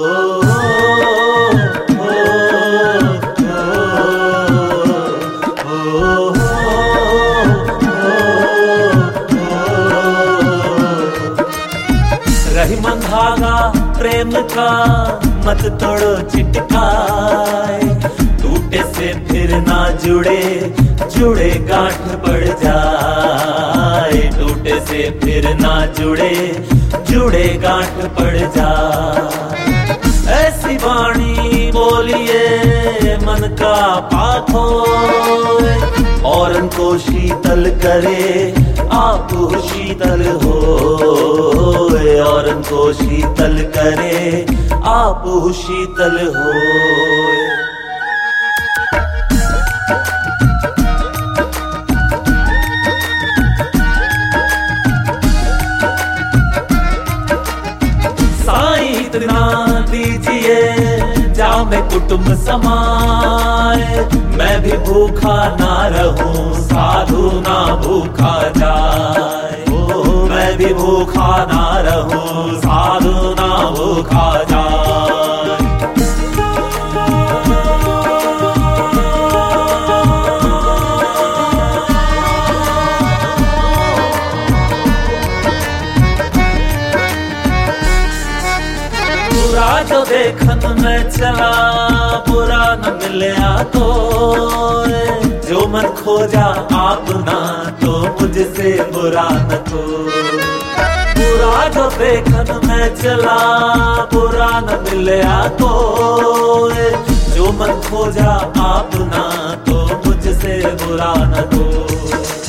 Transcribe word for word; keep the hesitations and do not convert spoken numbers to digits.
रही मंधागा प्रेम का मत तोड़ो चिटकाए, टूटे से फिर ना जुड़े जुड़े गांठ पड़ जाए, टूटे से फिर ना जुड़े जुड़े गांठ पड़ जाए। ऐसी वाणी बोलिए मन का पाप होए, और उनको शीतल करे आप शीतल होए, और उनको शीतल करे आप शीतल होए। इतना दीजिए जामे कुटुंब समाए, मैं भी भूखा ना रहूं साधु ना भूखा जाए। ओ मैं भी भूखा ना रहूं साधु ना भूखा जाए। बुरा जो देखन में चला बुरा न मिलया तो, जो मन खोजा आप ना तो मुझसे बुरा न तो। बुरा जो देखन में चला बुरा न मिलया तो, जो मन खोजा आप ना तो मुझसे बुरा न तो।